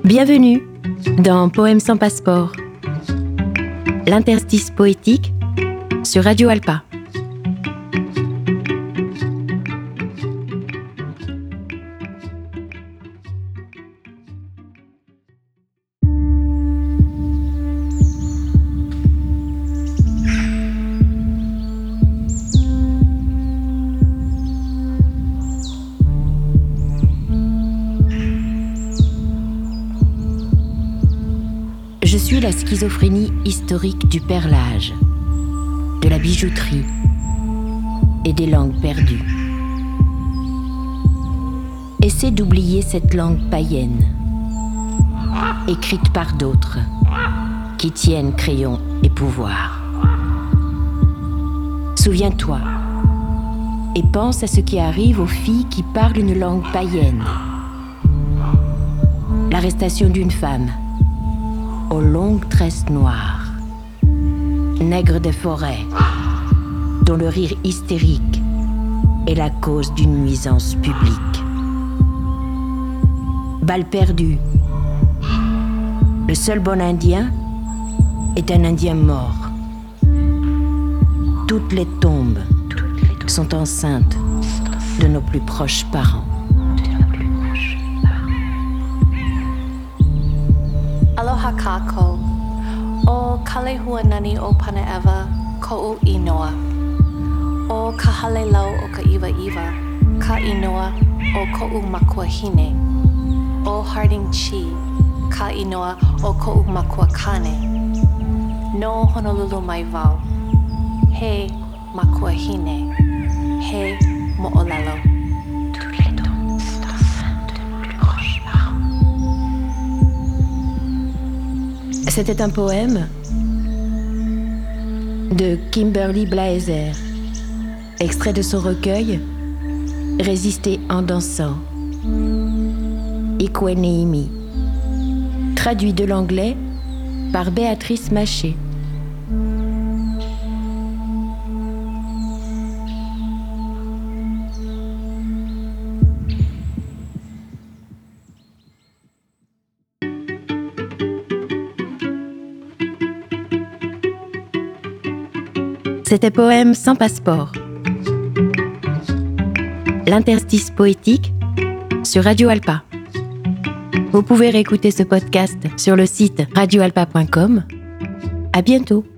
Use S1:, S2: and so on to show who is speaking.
S1: Bienvenue dans Poèmes sans passeport, l'interstice poétique sur Radio Alpa. Je suis la schizophrénie historique du perlage, de la bijouterie et des langues perdues. Essaie d'oublier cette langue païenne, écrite par d'autres, qui tiennent crayon et pouvoir. Souviens-toi et pense à ce qui arrive aux filles qui parlent une langue païenne. L'arrestation d'une femme, aux longues tresses noires, nègre des forêts, dont le rire hystérique est la cause d'une nuisance publique. Balle perdue. Le seul bon Indien est un Indien mort. Toutes les tombes sont enceintes de nos plus proches parents.
S2: Aloha kākou, o Kalehuanani o Panaewa, ko'u inoa. O ka hale lau o ka iwa, ka inoa o ko'u makua hine. O Harding Chi, ka inoa o ko'u makua kane. No Honolulu mai wau, he makua hine, he mo'olelo.
S1: C'était un poème de Kimberly Blaeser, extrait de son recueil « Résister en dansant », Ikweneimi, traduit de l'anglais par Béatrice Maché. C'était Poèmes sans passeport, l'interstice poétique sur Radio Alpa. Vous pouvez réécouter ce podcast sur le site radioalpa.com. À bientôt.